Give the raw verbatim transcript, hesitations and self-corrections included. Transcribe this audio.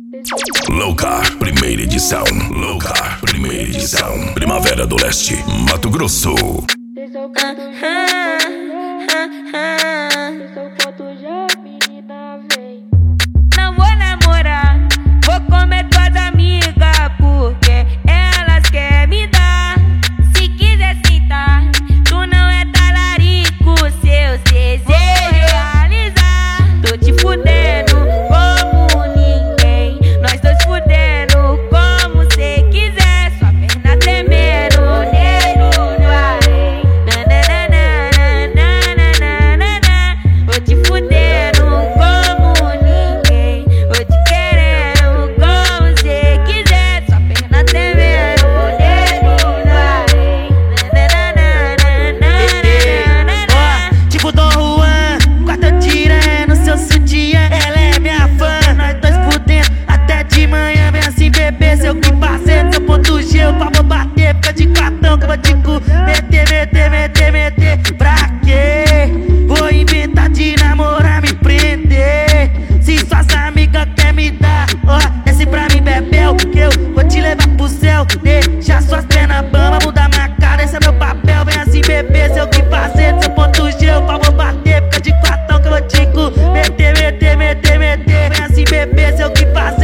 Louca, primeira edição. Louca, primeira edição. Primavera do Leste, Mato Grosso. Não vou namorar, vou comer tuas amigas, porque elas querem me dar. Se quiser sentar, tu não é talarico, seus desejos realizar. Tô te fudendo como ninguém, nós dois fudendo como cê quiser. Sua perna tremendo, dedo no além. Nananana, vou te fudendo como ninguém, vou te querendo como cê quiser. Sua perna tremendo, dedo no além. Ó, tipo Dom Juan, quarta tirando seu sutiã. Ela é minha fã, nós dois fudendo até de manhã. Vem assim, bebê, seu que fazendo, seu ponto G, o pau vou bater. Fica de quatão que eu vou te cu meter, meter, meter, meter. Pra quê? Vou inventar de namorar, me prender. Se suas amigas quer me dar, ó, desce pra mim, bebel, que eu vou te levar pro céu. Deixa suas pernas bamba, mudar minha cara, esse é meu papel. Vem assim, bebê, seu que fazendo, seu ponto G, o pau vou bater. Fica de quatão que eu vou te cu meter, meter, meter, meter. Vem assim, bebê, seu que fazendo.